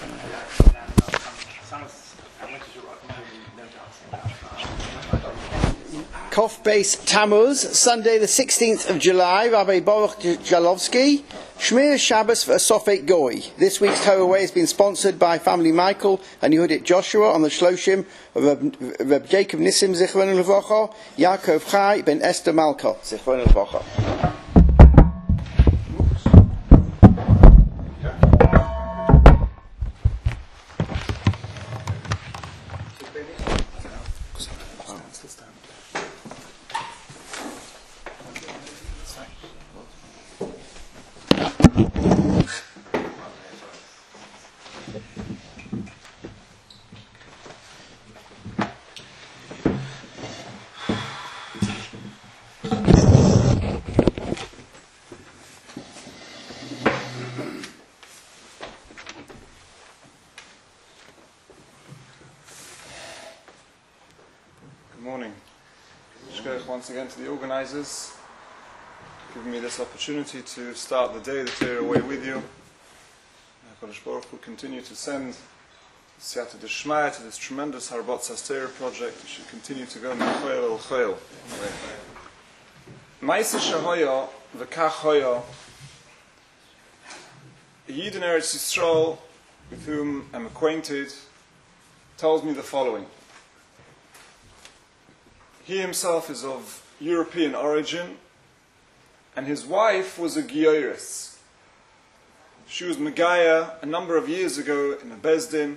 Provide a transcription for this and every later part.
Kof Beis Tammuz, Sunday the 16th of July, Rabbi Baruch Jalowski, Shmir Shabbos for Sofek Goy. This week's Torah Way has been sponsored by family Michael and Yehudit Joshua on the Shloshim of Reb Jacob Nissim Zichron Levocha, Yaakov Chai ben Esther Malka Zichron Levocha. Once again to the organisers, giving me this opportunity to start the day, the Torah Way with you. HaKadosh Baruch Hu continue to send Siyata D'Shmaya to this tremendous Harbot Sastera project. We should continue to go Mechoyel El Choyel. Ma'aseh Shehoya V'kach Hoya, a Yid in Eretz Yisrael with whom I'm acquainted tells me the following. He himself is of European origin, and his wife was a Gioiris. She was Megaya a number of years ago in a Bezdin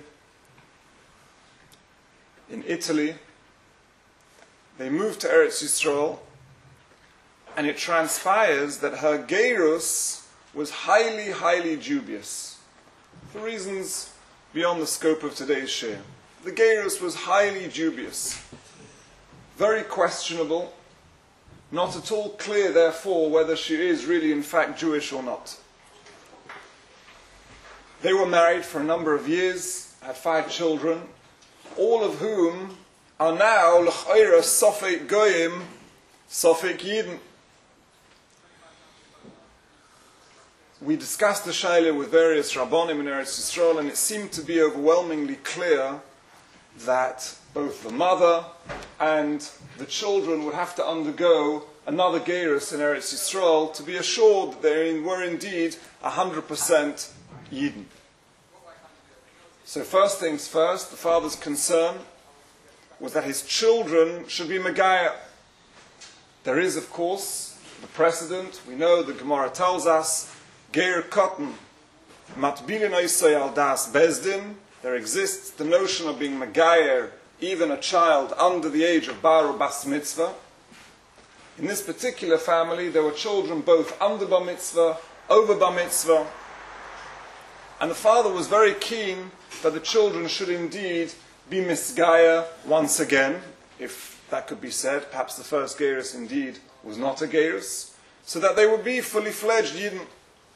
in Italy. They moved to Eretz Yisrael, and it transpires that her Geirus was highly, highly dubious, for reasons beyond the scope of today's share. The Geirus was highly dubious. Very questionable, not at all clear, therefore, whether she is really in fact Jewish or not. They were married for a number of years, had 5 children, all of whom are now l'chayra Sofek Goyim, Sofek Yidin. We discussed the Shaila with various Rabbonim in Eretz Yisrael, and it seemed to be overwhelmingly clear that both the mother and the children would have to undergo another Geirus in Eretz Yisrael to be assured that they were indeed 100% Yidden. So first things first, the father's concern was that his children should be Megaya. There is, of course, the precedent. We know the Gemara tells us, Geir Kotten, Matbilin Oisei al Das Bezdin. There exists the notion of being Megayer, even a child under the age of Bar or Bas Mitzvah. In this particular family, there were children both under Bar Mitzvah, over Bar Mitzvah, and the father was very keen that the children should indeed be Misgaya once again, if that could be said. Perhaps the first Geirus indeed was not a Geirus, so that they would be fully fledged Yidden.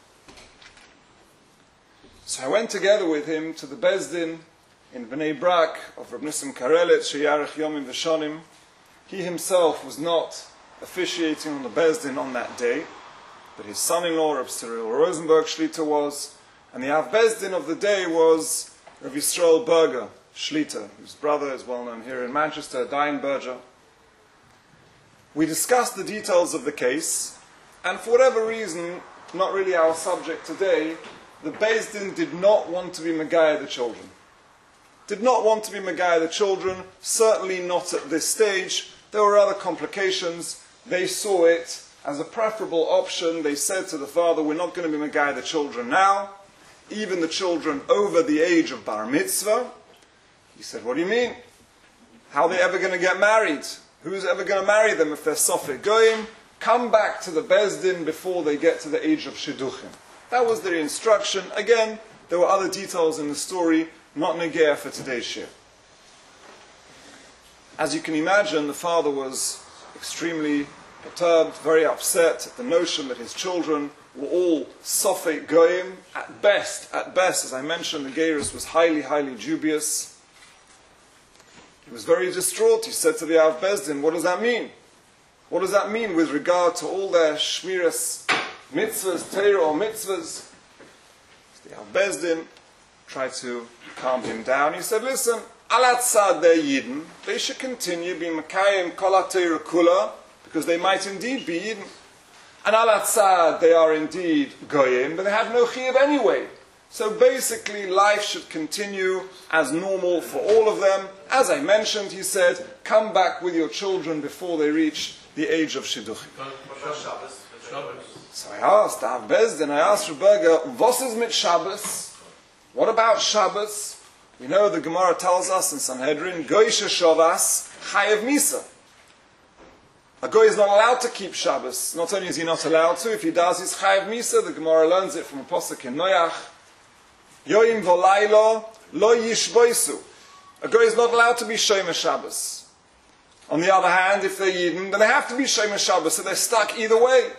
So I went together with him to the Bezdin in Bnei Brak of Reb Nissim Karelitz, Sheyarech Yomim V'Shonim. He himself was not officiating on the Bezdin on that day, but his son-in-law, Reb Cyril Rosenberg Shlita, was, and the Av Bezdin of the day was Reb Yisrael Berger Shlita, whose brother is well known here in Manchester, Dayan Berger. We discussed the details of the case, and for whatever reason, not really our subject today, the Beis Din did not want to be Megaya the children. Did not want to be Megaya the children, certainly not at this stage. There were other complications. They saw it as a preferable option. They said to the father, we're not going to be Megaya the children now, even the children over the age of Bar Mitzvah. He said, what do you mean? How are they ever going to get married? Who's ever going to marry them if they're Sofek Goyim? Come back to the Beis Din before they get to the age of Shidduchim. That was their instruction. Again, there were other details in the story, not negea for today's shir. As you can imagine, the father was extremely perturbed, very upset at the notion that his children were all Sofek Goyim. At best, as I mentioned, the Geirus was highly, highly dubious. He was very distraught. He said to the Av Bezdin, what does that mean? What does that mean with regard to all their shmiras mitzvahs, Torah or mitzvahs? The Av Bezdin tried to calm him down. He said, listen, alatzad they're Yidden, they should continue being Mekayim Kol HaTorah Kula, because they might indeed be Yidden. And alatzad they are indeed Goyim, but they have no Chiyuv anyway. So basically life should continue as normal for all of them. As I mentioned, he said, come back with your children before they reach the age of Shidduchim. So I asked Av Bezdin, I asked Rebbe, was is mit Shabbos? What about Shabbos? We know the Gemara tells us in Sanhedrin, Goyshe Shavas, Chayev Misa. A Goy is not allowed to keep Shabbos. Not only is he not allowed to, if he does, he's Chayev Misa. The Gemara learns it from a posuk in Noach. Yoim Volaylo, Lo Yishboisu. A Goy is not allowed to be Shomer Shabbos. On the other hand, if they're Yidden, then they have to be Shomer Shabbos, so they're stuck either way.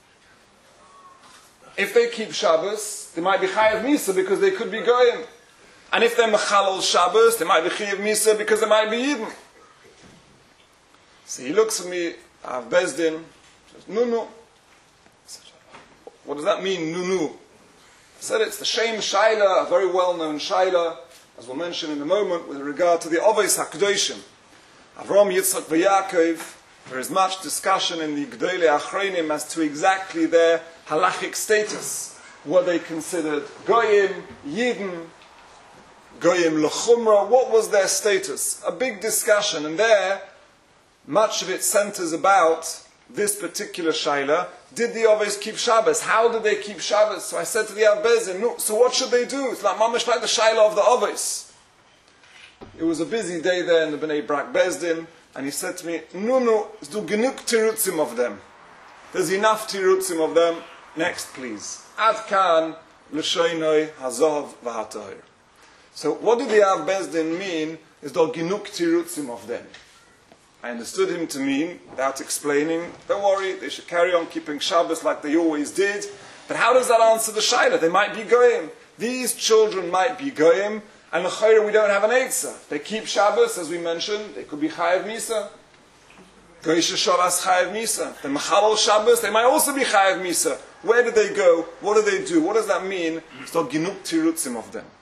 If they keep Shabbos, they might be Chayev Misa because they could be Goyim. And if they're Mechalol Shabbos, they might be Chayev Misa because they might be Yidden. So he looks at me, Av Bezdin, says, Nunu. What does that mean, Nunu? I said it's the Shem Shaila, a very well-known Shaila, as we'll mention in a moment, with regard to the Avos HaKadoshim. Avram, Yitzchak, V'Yakov. There is much discussion in the Gdolei Achronim as to exactly their halachic status. Were they considered Goyim, Yidden, Goyim L'chumra? What was their status? A big discussion, and there, much of it centers about this particular Shaila. Did the Avos keep Shabbos? How did they keep Shabbos? So I said to the Av Bezdin, no, so what should they do? It's like mamash like the Shaila of the Avos. It was a busy day there in the Bnei Brak Bezdin, and he said to me, no, do genug tirutzim of them. There's enough tirutzim of them. Next, please. Ad kan l'shoinoi hazov v'hatohir. So what did the Av Bezdin mean is do genug tirutzim of them? I understood him to mean, without explaining, don't worry, they should carry on keeping Shabbos like they always did. But how does that answer the Shaila? They might be Goyim. These children might be Goyim, and l'chayra we don't have an Eitzah. They keep Shabbos, as we mentioned, they could be Chayev Misa. Goyshe Shavas Chayev Misa. The Mechalol Shabbos, they might also be Chayev Misa. Where did they go? What do they do? What does that mean? It's not Ginuk Tirutzim of them.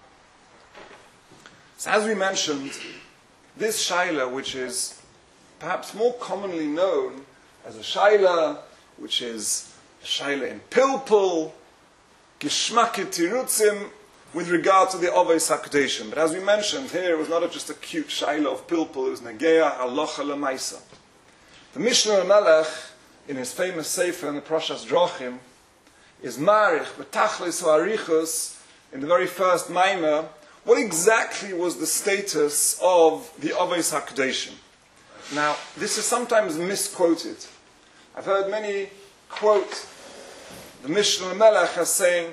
So as we mentioned, this Shaila, which is perhaps more commonly known as a Shaila, which is a Shaila in Pilpul, Gishmake Tirutzim, with regard to the Avos HaKadoshim. But as we mentioned here, it was not just a cute Shaila of Pilpul, it was Negeya Halacha L'Maisa. The Mishnah Melech, in his famous Sefer in the Parashas Drochim, is Marich, B'tachlis Ha'arichus, in the very first Maimer, what exactly was the status of the Avos HaKadoshim. Now, this is sometimes misquoted. I've heard many quote the Mishnah Melech as saying,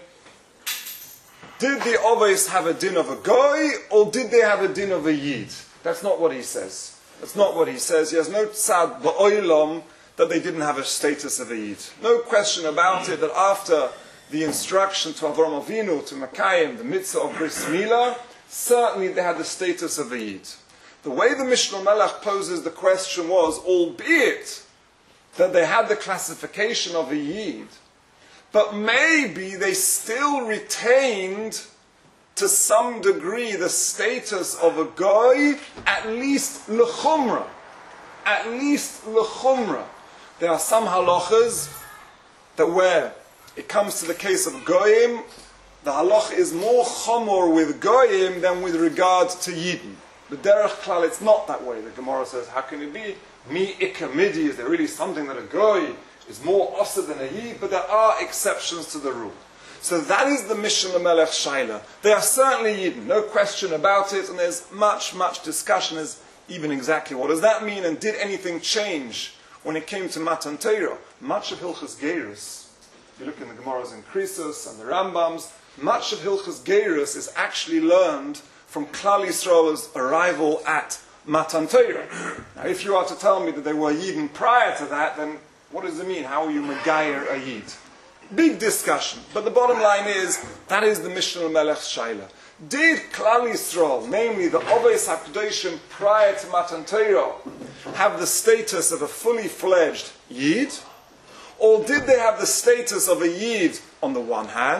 did the Avos have a din of a Goy, or did they have a din of a Yid? That's not what he says. That's not what he says. He has no tzad ba'olam that they didn't have a status of a Yid. No question about it that after the instruction to Avram Avinu, to Mekayim, the mitzvah of Bris Milah, certainly they had the status of a Yid. The way the Mishnah Melech poses the question was, albeit that they had the classification of a Yid, but maybe they still retained to some degree the status of a Goy, at least l'chumra. At least l'chumra. There are some halachas that where it comes to the case of Goyim, the halach is more chomor with Goyim than with regard to Yidden. The derech klal, it's not that way. The Gemara says, how can it be? Mi ikamidi, is there really something that a Goy is more osir than a Yid? But there are exceptions to the rule. So that is the Mishnah Melech Shaila. They are certainly Yidden, no question about it, and there's much discussion as even exactly what does that mean, and did anything change when it came to Matan Torah? Much of Hilchas Geirus, if you look in the Gemaras in Krisos and the Rambams, much of Hilchas Geirus is actually learned from Klal Yisrael's arrival at Matan Torah. Now, if you are to tell me that they were Yidden prior to that, then what does it mean? How are you Megayer a Yid? Big discussion. But the bottom line is, that is the Mishnah Melech Shaila. Did Klal Yisrael, namely the Avos HaKadoshim prior to Matan Torah, have the status of a fully fledged Yid? Or did they have the status of a Yid on the one hand,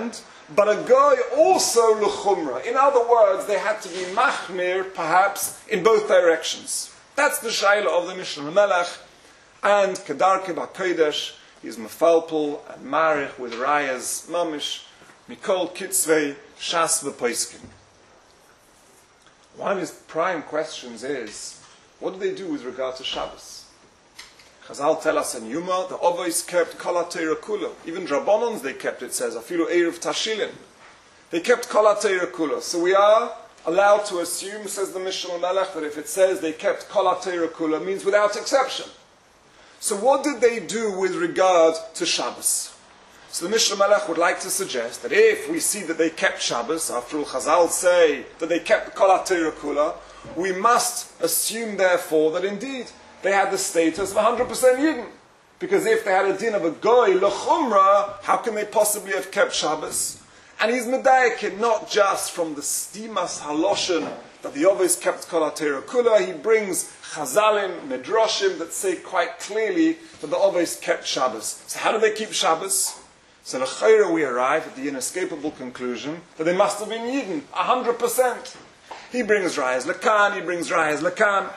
but a goy also l'chumra. In other words, they had to be machmir, perhaps, in both directions. That's the shaila of the Mishnah Melech, and Kedarke B'Kodesh, he's mefalpel and marich with rayas mamish, mikol kitzvei shas v'poiskin. One of his prime questions is, what do they do with regard to Shabbos? Chazal tell us in Yuma, the Ovos kept Kol HaTorah Kula. Even Drabanons they kept, it says, Afilu Erev Tashilin. They kept Kol HaTorah Kula. So we are allowed to assume, says the Mishnah Melech, that if it says they kept Kol HaTorah Kula, it means without exception. So what did they do with regard to Shabbos? So the Mishnah Melech would like to suggest that if we see that they kept Shabbos, after all Chazal say that they kept Kol HaTorah Kula, we must assume therefore that indeed they had the status of 100% Yidden. Because if they had a din of a goy, l'chumra, how can they possibly have kept Shabbos? And he's medayik not just from the stimas haloshen that the Ovos kept Kol HaTorah Kula, he brings chazalim, midrashim that say quite clearly that the Ovos kept Shabbos. So how do they keep Shabbos? So l'chayra we arrive at the inescapable conclusion that they must have been Yidden, 100%. He brings rayas lakan, he brings rayas lakan.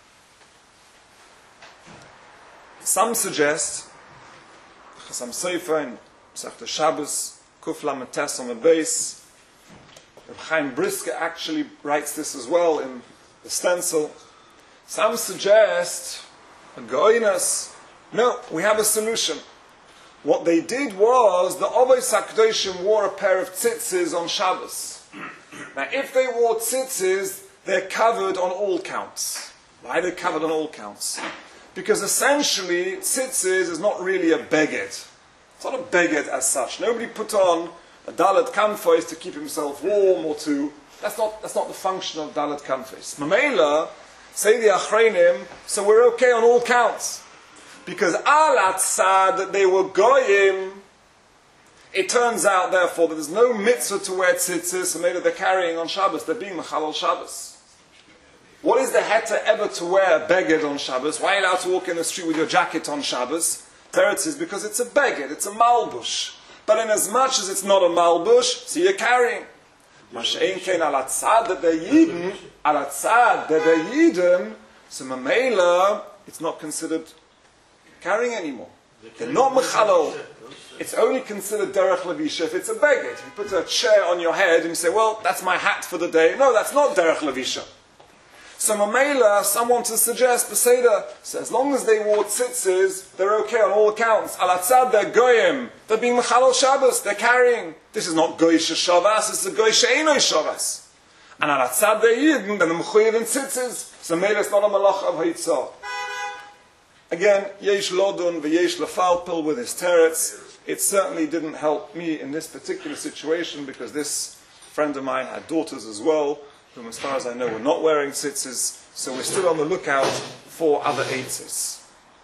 Some suggest, Chasam Sofer in Masechta Shabbos, Kuf Lamed Tes on the base, Reb Chaim Brisker actually writes this as well in the stencil. Some suggest a goinus. No, we have a solution. What they did was the Ovos HaKadoshim wore a pair of tzitzis on Shabbos. Now, if they wore tzitzis, they're covered on all counts. Why are they covered on all counts? Because essentially, tzitzis is not really a beged. It's not a beged as such. Nobody put on a dalet kanfos to keep himself warm or to... That's not the function of dalet kanfos. Mamela, say the achreinim, so we're okay on all counts. Because al atzad that they were goyim, it turns out therefore that there's no mitzvah to wear tzitzis, so maybe they're carrying on Shabbos, they're being mechalal Shabbos. What is the heter ever to wear a beged on Shabbos? Why are you allowed to walk in the street with your jacket on Shabbos? Teretz is because it's a beged, it's a malbush. But in as much as it's not a malbush, so you're carrying. Mashein kein al atzad that they're Yidden, al atzad that they're Yidden, so mamela, it's not considered carrying anymore. They're not mechalal. It's only considered derech levisha if it's a beged. If you put a chair on your head and you say, well, that's my hat for the day. No, that's not derech levisha. So Mamela, someone to suggest, Beseda, so as long as they wore tzitzis, they're okay on all accounts. Al atzad, they're goyim. They're being mechalal Shabbos, they're carrying. This is not goy sheshavas, it's a goy she'enoi shavas. And al atzad, they're yidden, then they're mechuyev in tzitzis. So Mamela is not a malach of haitzah. Again, yesh lodun v'yesh lefalpil with his teretz. It certainly didn't help me in this particular situation because this friend of mine had daughters as well, whom as far as I know were not wearing tzitzis, so we're still on the lookout for other eitzis.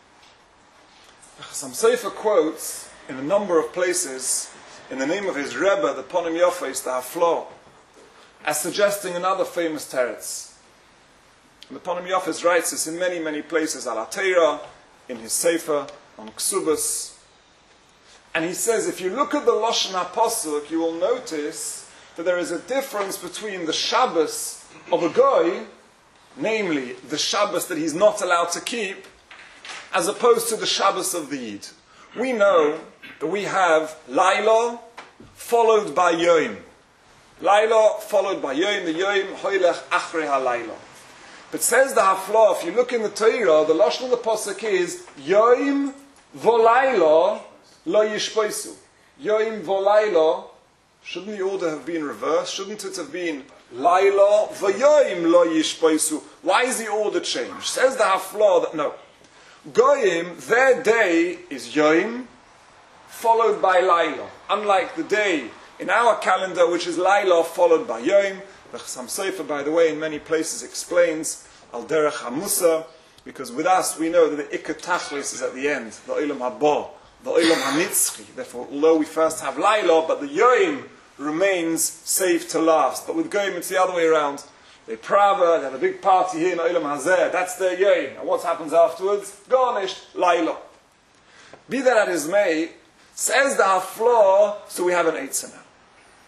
Some Sefer quotes in a number of places in the name of his Rebbe, the Ponim Yofes, the Haflo, as suggesting another famous teretz. And the Ponim Yofes writes this in many, many places, Al HaTorah, in his Sefer, on Ksubas. And he says, if you look at the Lashon HaPasuk, you will notice that there is a difference between the Shabbos of a goy, namely the Shabbos that he's not allowed to keep, as opposed to the Shabbos of the Yid. We know that we have Laila followed by Yoim. Laila followed by Yoim, the Yoim hoylech achrei halayla. But says the Hafla, if you look in the Torah, the Lashon of the Pasuk is Yoim volayla lo yishpoisu. Yoim volayla. Shouldn't the order have been reversed? Shouldn't it have been Laila v'yoim lo yishpoisu? Why is the order changed? Says the Hafla that no. Goyim, their day is Yoim, followed by Laila. Unlike the day in our calendar, which is Laila followed by Yoim. The Chasam Sofer, by the way, in many places explains Al Derech HaMusa, because with us we know that the Iker Tachlis is at the end, the Olam Haba, the Olam HaNitzchi. Therefore, although we first have Laila, but the Yoim remains safe to last. But with Goyim, it's the other way around. They prava, they have a big party here in Olam Hazeh, that's their Yoim. And what happens afterwards? Garnished, Laila. Be that as may, says the Hafla, so we have an Eitzah now.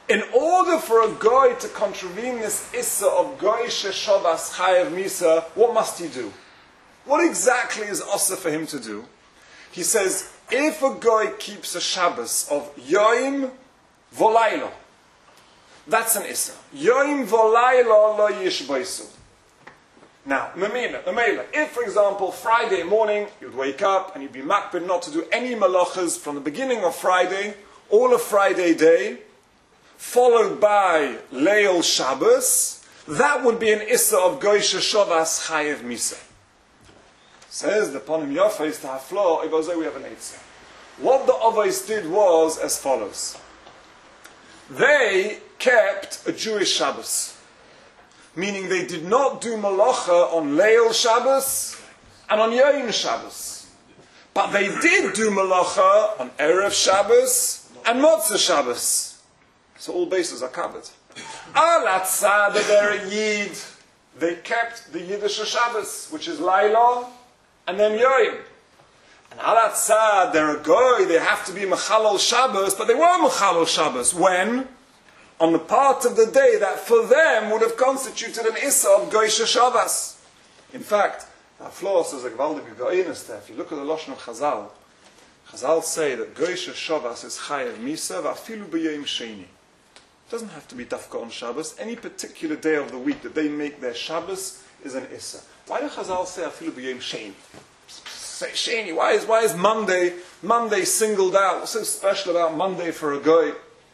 In order for a guy to contravene this issa of goy sheshavas chayev misa, what must he do? What exactly is asa for him to do? He says, if a guy keeps a Shabbos of yoim volayla, that's an issa. Yoim volayla lo yishbaisu. Now, Mamela, if, for example, Friday morning, you'd wake up and you'd be makbid not to do any malachas from the beginning of Friday, all of Friday day, followed by Leil Shabbos, that would be an issa of goy sheshavas chayev misa. Says the Ponim Yafais to Hafla, we have an eitzah. What the Avos did was as follows. They kept a Jewish Shabbos. Meaning they did not do malacha on Leil Shabbos and on Yom Shabbos. But they did do malacha on Erev Shabbos and Motzah Shabbos. So all bases are covered. Al Atzad, they're a Yid. They kept the Yiddish Shabbos, which is Laila and then Yom. And Al Atzad, they're a Goy, they have to be Mechalol Shabbos, but they were Mechalol Shabbos. When? On the part of the day that for them would have constituted an Issa of Goy Sheshavas. In fact, Hafla says a Gvaldig Goyinus there. If you look at the Lashon of Chazal, Chazal say that Goy Sheshavas is Chayev Misa v'afilu b'yom Sheni. It doesn't have to be Dafka on Shabbos. Any particular day of the week that they make their Shabbos is an Issa. Why do Chazal say afilu b'yom Sheni? Say Sheni. Why is Monday singled out? What's so special about Monday for a Goy?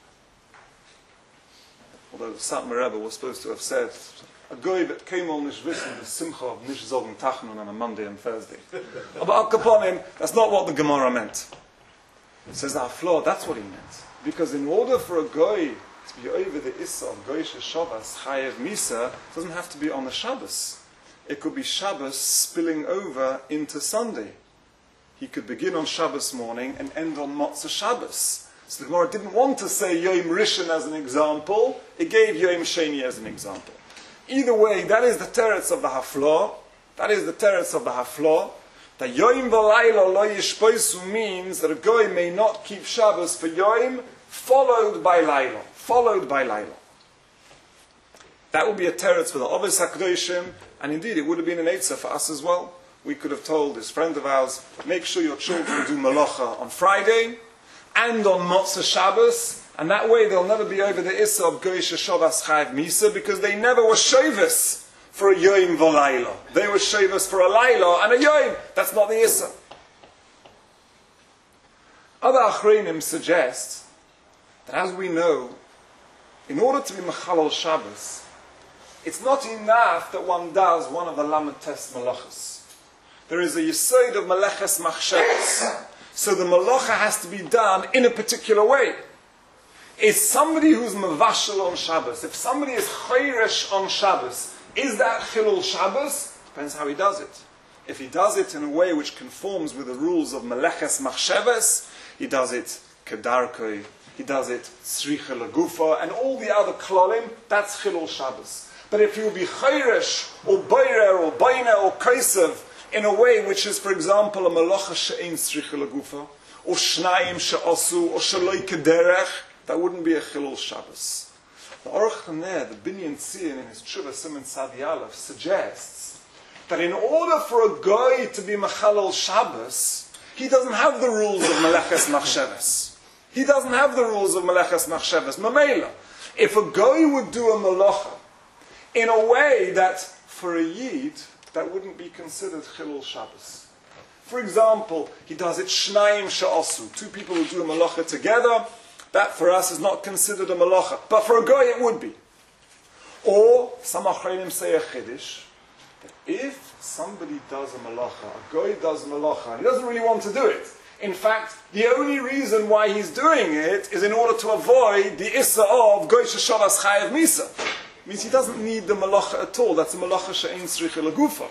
Although Satmar Rebbe was supposed to have said, a Goy that came on Nish Wissen, the Simcha of Nish Zogen Tachnun on a Monday and Thursday. But Al Kaponim, that's not what the Gemara meant. It says that Hafla, that's what he meant. Because in order for a Goy to be over the Issa of Goy Sheshavas Chayev Misa, it doesn't have to be on the Shabbos. It could be Shabbos spilling over into Sunday. He could begin on Shabbos morning and end on Motzah Shabbos. So the Gemara didn't want to say Yom Rishon as an example, it gave Yom Sheni as an example. Either way, that is the teretz of the Hafla. That is the teretz of the Hafla. That Yom V'Layla Lo Yishpoisu means that a Goy may not keep Shabbos for Yom, followed by Layla. Followed by Layla. That would be a teretz for the Ovis HaKadoshim, and indeed it would have been an eitzah for us as well. We could have told this friend of ours, make sure your children do Malacha on Friday, and on Motzah Shabbos, and that way they'll never be over the Issa of Goy Sheshavas Chayev Misa, because they never were Shavas for a Yom V'Layla. They were Shavas for a Layla and a Yom. That's not the Issa. Other Achreinim suggest that, as we know, in order to be Mechalol Shabbos, it's not enough that one does one of the Lamed Tes Malachas. There is a Yesod of Meleches Machshavos. So the malacha has to be done in a particular way. Is somebody who's mavashal on Shabbos, if somebody is chayresh on Shabbos, is that chilul Shabbos? Depends how he does it. If he does it in a way which conforms with the rules of meleches machshavos, he does it kedarkoi, he does it tzricha lagufa, and all the other klolim, that's chilul Shabbos. But if you be chayresh, or bayrer, or baina, or kaisev, in a way which is, for example, a malacha she'ein tzricha lagufa, or shnayim she'osu, or shaloi kederech, that wouldn't be a chilul Shabbos. The Aruch Haneh, the Binyan Tzion, in his Tshuva Siman Tzadi Aleph, suggests that in order for a guy to be Mechalol Shabbos, he doesn't have the rules of Meleches Machshavos. He doesn't have the rules of Meleches Machshavos. Mamela, if a guy would do a malacha in a way that, for a Yid, that wouldn't be considered Chilul Shabbos. For example, he does it Shnayim She'osu, two people who do a malacha together, that for us is not considered a malacha. But for a guy it would be. Or, some Achreinim say a Chiddush, that if somebody does a malacha, a guy does a malacha, and he doesn't really want to do it. In fact, the only reason why he's doing it is in order to avoid the Issa of Goy Sheshavas Chayev Misa. Means he doesn't need the malacha at all. That's a malacha she'ein tzricha lagufa.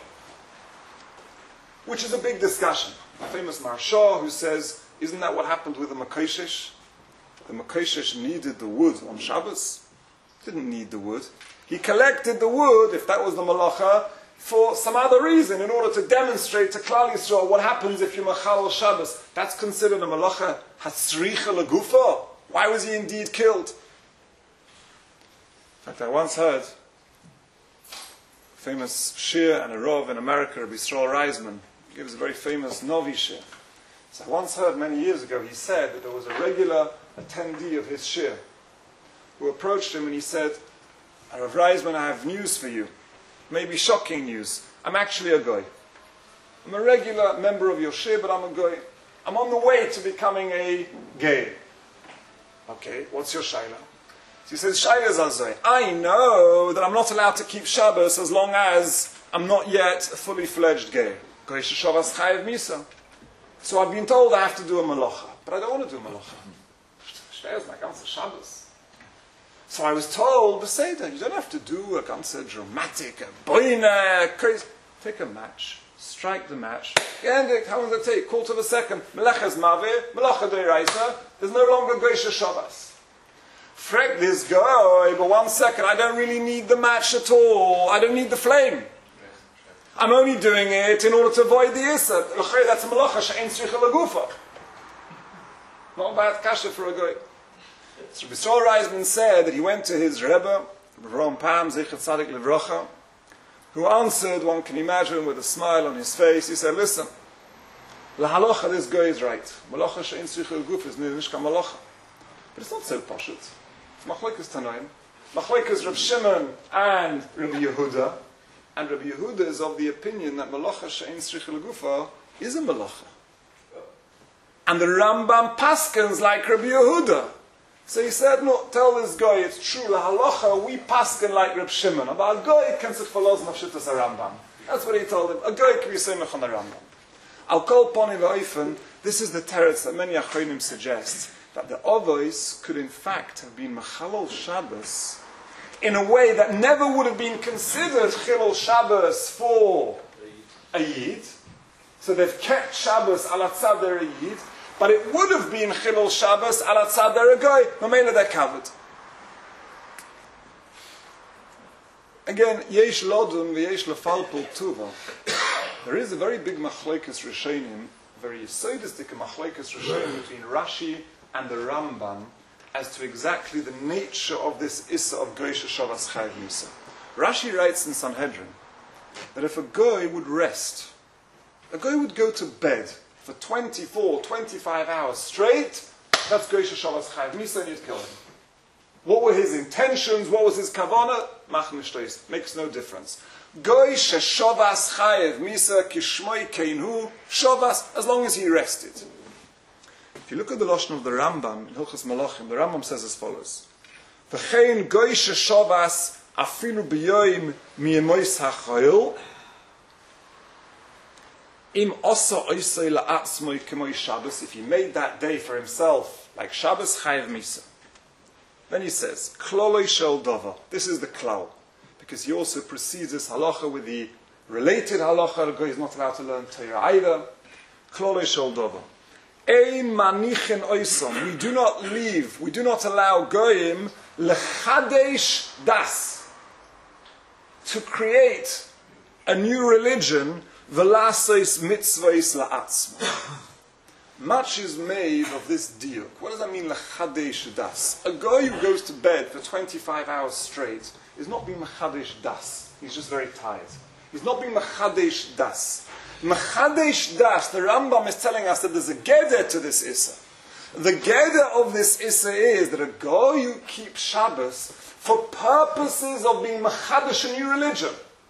Which is a big discussion. The famous Maharsha who says, isn't that what happened with the Makoshesh? The Makoshesh needed the wood on Shabbos. Didn't need the wood. He collected the wood, if that was the malacha, for some other reason, in order to demonstrate to Klal Yisrael what happens if you machal Shabbos. That's considered a malacha hatzricha lagufa. Why was he indeed killed? fact, I once heard a famous shir and a rov in America, Rabbi Yisrael Reisman. He gives a very famous Novi shir. So I once heard many years ago, he said that there was a regular attendee of his shir who approached him and he said, Rav Reisman, I have news for you. Maybe shocking news. I'm actually a goy. I'm a regular member of your shir, but I'm a goy. I'm on the way to becoming a gay. Okay, what's your shaila? So he says, shaila zazoi. I know that I'm not allowed to keep Shabbos as long as I'm not yet a fully fledged gay. Goy sheshavas chayev misa. So I've been told I have to do a malacha, but I don't want to do a malacha. Shabbos. So I was told, Beseda, you don't have to do a ganze dramatic, a boina, crazy. Take a match, strike the match. And how long does it take? Quarter of a second. Melechas mavir, melacha deiraisa. There's no longer Geisha Shabbos. Frek this guy, but 1 second, I don't really need the match at all. I don't need the flame. I'm only doing it in order to avoid the Issa. That's a melacha she'en tzricha lagufa. Not bad kasha for a guy. So Rabbi Yisrael Reisman said that he went to his Rebbe, Rom Pam, Zichat Tzadik Livrocha, who answered, one can imagine, with a smile on his face. He said, listen, la halacha, this guy is right. Malacha she'en tzricha lagufa is nishka malacha. But it's not so poshut. It's machlekes Tanoim. Machlekes Reb Shimon and Rabbi Yehuda. And Rabbi Yehuda is of the opinion that malacha she'en tzricha lagufa is a malacha. And the Rambam paskens like Rabbi Yehuda. So he said, no, tell this guy it's true. La halacha, we pasken like Reb Shimon. But a guy can sich verlassen auf Shittas Rambam. That's what he told him. A guy can be semech on the Rambam. Al kol poni v'oifen, this is the teretz that many achronim suggest, that the Ovois could in fact have been Mechalol Shabbos in a way that never would have been considered Chilol Shabbos for a Yid. So they've kept Shabbos ala tzad der Yid, but it would have been Chilol Shabbos ala tzad der Goy. Mamela they're covered. Again, yesh lodun v'yesh lefalpul tuva. There is a very big machlekes rishonim, very yesodistic machlekes rishonim between Rashi and the Rambam as to exactly the nature of this Issa of Geisha Shavas Chayiv Misa. Rashi writes in Sanhedrin that if a goy would rest, a goy would go to bed for 24, 25 hours straight, that's Geisha Shavas Chayiv Misa, and you'd kill him. What were his intentions? What was his kavanah? Mach nishtois. Makes no difference. Geisha Shavas Chayiv Misa kishmoi keinhu Shavas, as long as he rested. If you look at the Lashon of the Rambam, in Hilchos Malachim, the Rambam says as follows. V'chein Geisha Shavas afilu b'yoyim mi'emois ha'chayil im osa oisei la'atzmoi k'moi Shabbos, if he made that day for himself, like Shabbos Chayiv Misa. Then he says, Kloloi shel dova. This is the klal. Because he also precedes this halacha with the related halacha. The guy is not allowed to learn Torah either. Kloloi shel dova. Ein manichin oisom. We do not leave, we do not allow goyim lechadesh das, to create a new religion, v'laseis mitzvahis la'atzma. Much is made of this diuk. What does that mean, lechadesh das? A guy who goes to bed for 25 hours straight is not being mechadesh das. He's just very tired. He's not being mechadesh das. Mechadesh das, the Rambam is telling us that there's a geder to this Issa. The geder of this Issa is that a guy who keeps Shabbos for purposes of being mechadesh a new religion.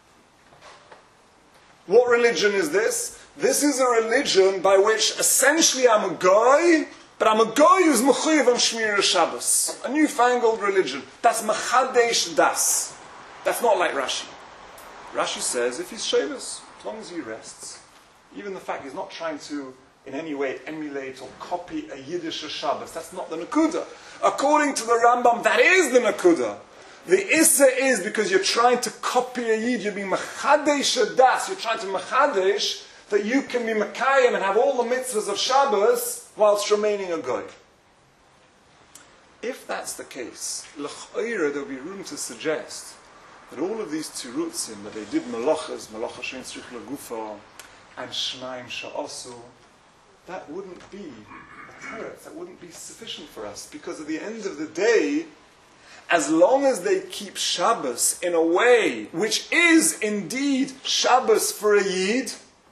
What religion is this? This is a religion by which essentially I'm a guy, but I'm a guy who's mechuyev on Shmir Shabbos. A newfangled religion. That's mechadesh das. That's not like Rashi. Rashi says if he's Shabbos, as long as he rests, even the fact he's not trying to in any way emulate or copy a Yiddish Shabbos, that's not the Nakuda. According to the Rambam, that is the Nakuda. The Issa is because you're trying to copy a Yid, you're being mechadesh das, you're trying to mechadesh that you can be Mekayim and have all the mitzvahs of Shabbos whilst remaining a goy. If that's the case, l'ch'oira, there will be room to suggest that all of these tirutzim, that they did malachas, malacha shein tzrich lagufa, and shnaim sha'asu, that wouldn't be a teretz, that wouldn't be sufficient for us, because at the end of the day, as long as they keep Shabbos in a way which is indeed Shabbos for a Yid,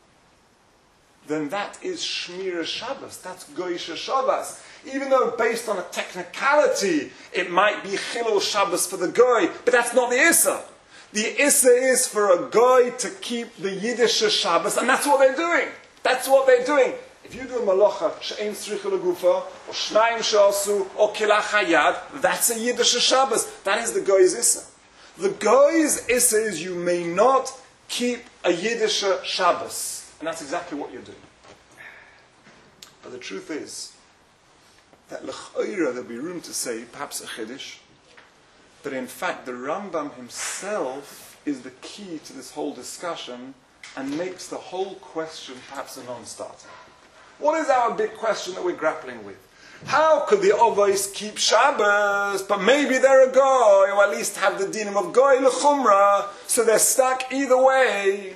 then that is Shmira Shabbos, that's Goyisha Shabbos. Even though based on a technicality, it might be Chilul Shabbos for the Goy, but that's not the Issa. The Issa is for a Goy to keep the Yiddish Shabbos, and that's what they're doing. That's what they're doing. If you do a malacha, she'ein tzricha legufa, or shnayim she'asu, or kilach hayad, that's a Yiddish Shabbos. That is the Goy's Issa. The Goy's Issa is you may not keep a Yiddish Shabbos. And that's exactly what you're doing. But the truth is, that l'ch'oira there'll be room to say, perhaps a chiddush, that in fact the Rambam himself is the key to this whole discussion and makes the whole question perhaps a non-starter. What is our big question that we're grappling with? How could the Ovos keep Shabbos, but maybe they're a Goy, or at least have the dinim of Goy l'chumra, so they're stuck either way?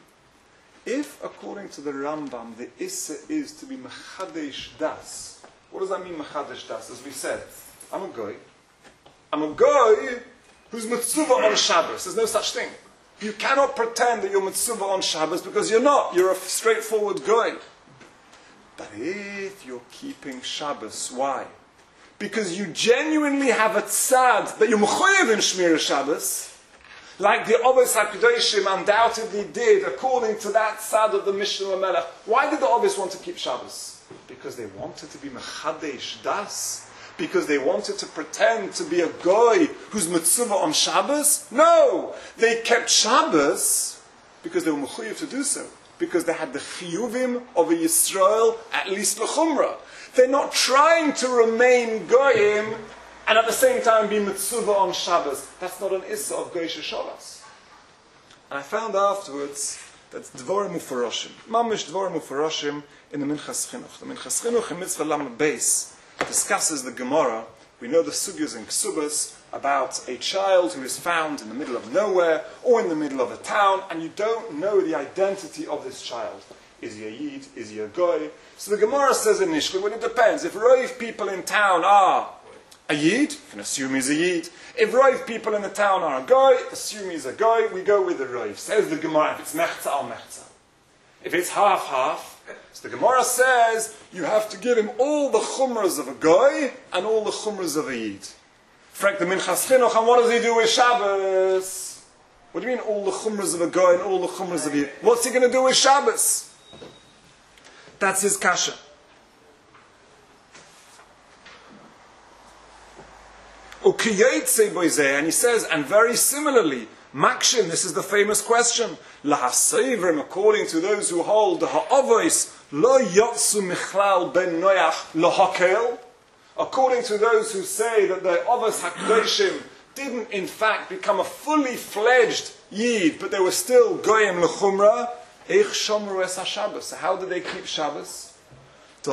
If, according to the Rambam, the Issa is to be Mechadesh Das, what does that mean, Mechadesh Das? As we said, I'm a Goy. I'm a Goy who's Mitzvah on Shabbos. There's no such thing. You cannot pretend that you're Mitzvah on Shabbos because you're not. You're a straightforward Goy. But if you're keeping Shabbos, why? Because you genuinely have a tzad that you're Mechoyev in Shmir Shabbos, like the Ovos HaKadoshim undoubtedly did, according to that tzad of the Mishnah Lamelech. Why did the Ovos want to keep Shabbos? Because they wanted to be Mechadesh Das. Because they wanted to pretend to be a Goy who's Mitzvah on Shabbos? No! They kept Shabbos because they were Mechuyev to do so. Because they had the Chiyuvim of a Yisrael, at least L'chumra. They're not trying to remain Goyim and at the same time be Mitzvah on Shabbos. That's not an Issa of Goyish Shabbos. And I found afterwards that's Dvorim Ufaroshim. Mamish Dvorim Ufaroshim in the Minchas Chinuch. The Minchas Chinuch in Mitzvah Lamed Beis discusses the Gemara. We know the Sugyas and Ksubas about a child who is found in the middle of nowhere or in the middle of a town, and you don't know the identity of this child. Is he a Yid? Is he a Goy? So the Gemara says initially, well, it depends. If Roiv people in town are a Yid, you can assume he's a Yid. If Roiv people in the town are a Goy, assume he's a Goy, we go with the Roiv. Says the Gemara, if it's Mechza, al Mechza. If it's half-half, so the Gemara says, you have to give him all the chumras of a Goy and all the chumras of a Yid. Frank the Minchas Chinuch, and what does he do with Shabbos? What do you mean all the chumras of a Goy and all the chumras of a Yid? What's he going to do with Shabbos? That's his kasha. And he says, and very similarly, Makshin, this is the famous question. Lahasevrim, according to those who hold the ha'avos, lo yotsu michlal ben noach lo hakel. According to those who say that the avos hakdoshim didn't in fact become a fully fledged yid, but they were still goyim lechumra. Eich shomru es haShabbos. So how did they keep Shabbos? The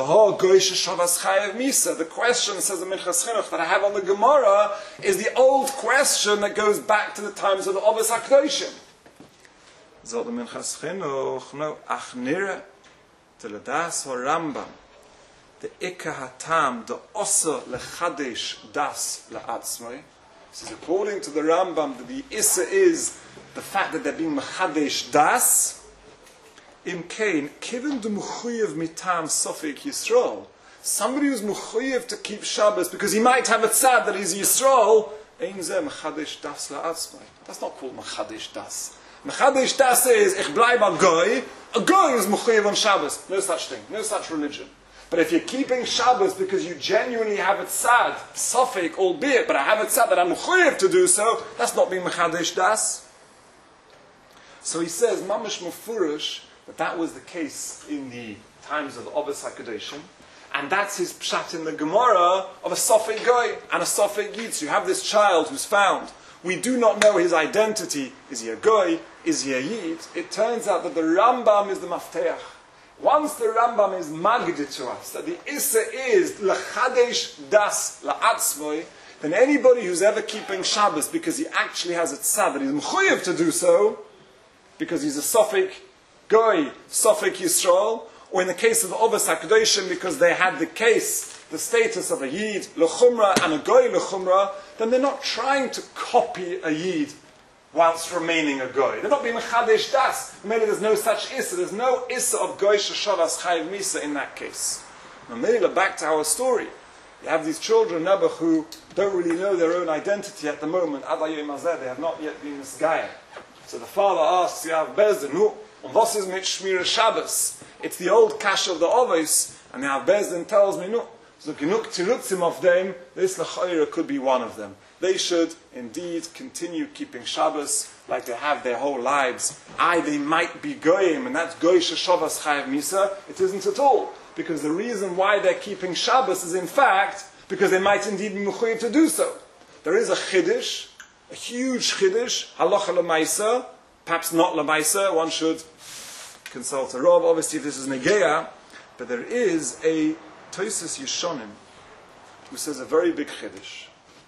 question, says the Minchas Chinuch, that I have on the Gemara is the old question that goes back to the times of the Ovos HaKadoshim. So the Minchas Chinuch, no, ach nira, teledas Rambam, the Ika Hatam, the Osa lechadesh das la'atzmai. This is according to the Rambam that the Issa is the fact that they're being mechadesh das. Im Kain, given the Mechuyev mitam Sofik Yisrael, somebody who's Mechuyev to keep Shabbos because he might have a tzad that he's Yisrael, ein zeh mechadesh das la'atzmai. That's not called mechadesh das. Mechadesh das is, ich bleib a Goy is Mechuyev on Shabbos. No such thing, no such religion. But if you're keeping Shabbos because you genuinely have a tzad, Sofik, albeit, but I have a tzad that I'm Mechuyev to do so, that's not being mechadesh das. So he says, mamash mufurish, that was the case in the times of the Ovos HaKadoshim, and that's his pshat in the Gemara of a Sofek Goy and a Sofek Yid. So you have this child who's found. We do not know his identity. Is he a Goy? Is he a Yid? It turns out that the Rambam is the Mafteach. Once the Rambam is magid to us, that the Issa is L'chadesh das la'atzmoi, then anybody who's ever keeping Shabbos because he actually has a tzad that he's mechuyev to do so, because he's a Sofek Goy, Sofek Yisrael, or in the case of the Ovos HaKadoshim, because they had the case the status of a Yid l'chumra and a Goy l'chumra, then they're not trying to copy a Yid whilst remaining a Goy. They're not being Mechadesh Das. Maybe there's no such Issa. There's no Issa of Goy Sheshavas Chayiv Misa in that case. Now, maybe back to our story. You have these children, Nebuch, who don't really know their own identity at the moment. Adayim Azeh, they have not yet been misguided. So the father asks Yav Bezdin, and was is mit Shmira Shabbos? It's the old Kash of the Ovis, and Yav Bezdin tells me, no. So genug tirutzim of them, this l'chayra could be one of them. They should indeed continue keeping Shabbos like they have their whole lives. They might be goyim, and that's goy sheshavas chayav misa. It isn't at all. Because the reason why they're keeping Shabbos is in fact because they might indeed be mechuyev to do so. There is a chiddush, a huge chiddush, halacha l'maisa, perhaps not l'maisa, one should consult a Rav, obviously if this is negeya, but there is a Tosis Yeshonim who says a very big chiddush,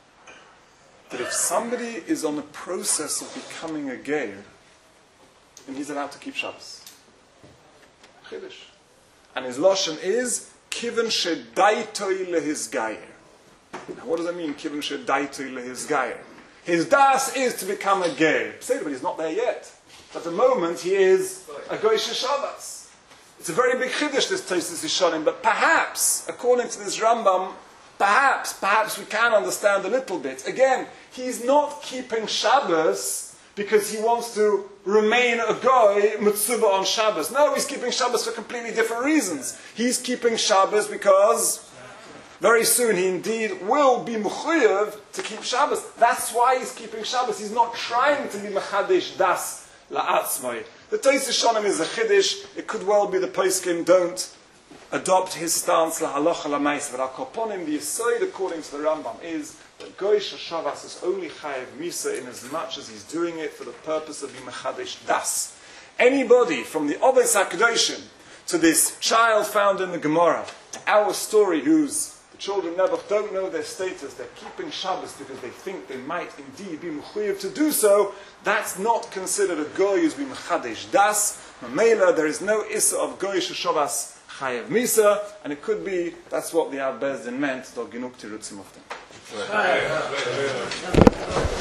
that if somebody is on the process of becoming a geir, then he's allowed to keep Shabbos. Chiddush. And his lashon is kiven shedaitoi lehis gayer. Now, what does that mean? Kiven shedaitoi lehis gayer. His das is to become a geir. But he's not there yet. At the moment, he is a goy Shabbos. It's a very big chiddush, this Tosis Yeshonim. But perhaps, according to this Rambam, perhaps we can understand a little bit. Again, he's not keeping Shabbos because he wants to remain a goy mitzuba on Shabbos. No, he's keeping Shabbos for completely different reasons. He's keeping Shabbos because very soon he indeed will be mechuyev to keep Shabbos. That's why he's keeping Shabbos. He's not trying to be mechadesh das la'atzmai. The Tosis Yeshonim is a chiddush. It could well be the poskim don't adopt his stance la'halacha la'mais. But al-koponim, the yisoid according to the Rambam is that Goy Shabbos is only chayev misa in as much as he's doing it for the purpose of being mechadesh das. Anybody from the Oves HaKadoshim to this child found in the Gemara, to our story whose the children Nebuch don't know their status, they're keeping Shabbos because they think they might indeed be mechuyev to do so, that's not considered a Goy who's been mechadesh das. Mamela, there is no issa of Goy Shabbos chayev misa, and it could be that's what the Av Bezdin meant, the genug tirutzim of them.